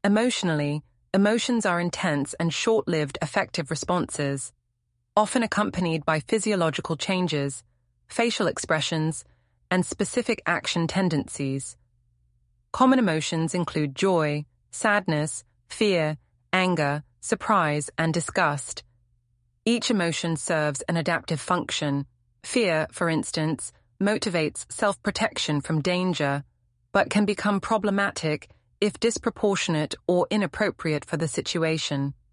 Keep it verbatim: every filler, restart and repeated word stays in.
Emotionally, emotions are intense and short-lived affective responses, often accompanied by physiological changes, facial expressions, and specific action tendencies. Common emotions include joy, sadness, fear, anger, surprise, and disgust. Each emotion serves an adaptive function. Fear, for instance, motivates self-protection from danger, but can become problematic if disproportionate or inappropriate for the situation.